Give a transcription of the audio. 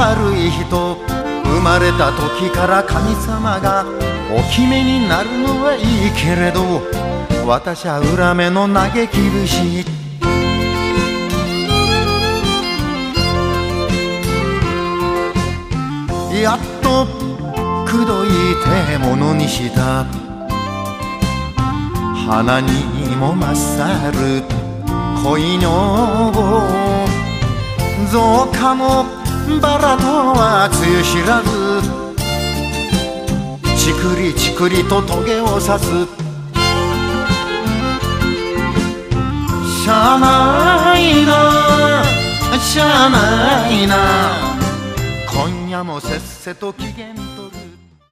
悪い人、生まれた時から神様がお決めになるのはいいけれど、私は裏目の嘆き節。やっと口説いてものにした花にも勝る恋女房、造花のバラとはつゆ知らず、ちくりちくりとトゲを刺す。しゃあないな、しゃあないな、今夜もせっせと機嫌取る。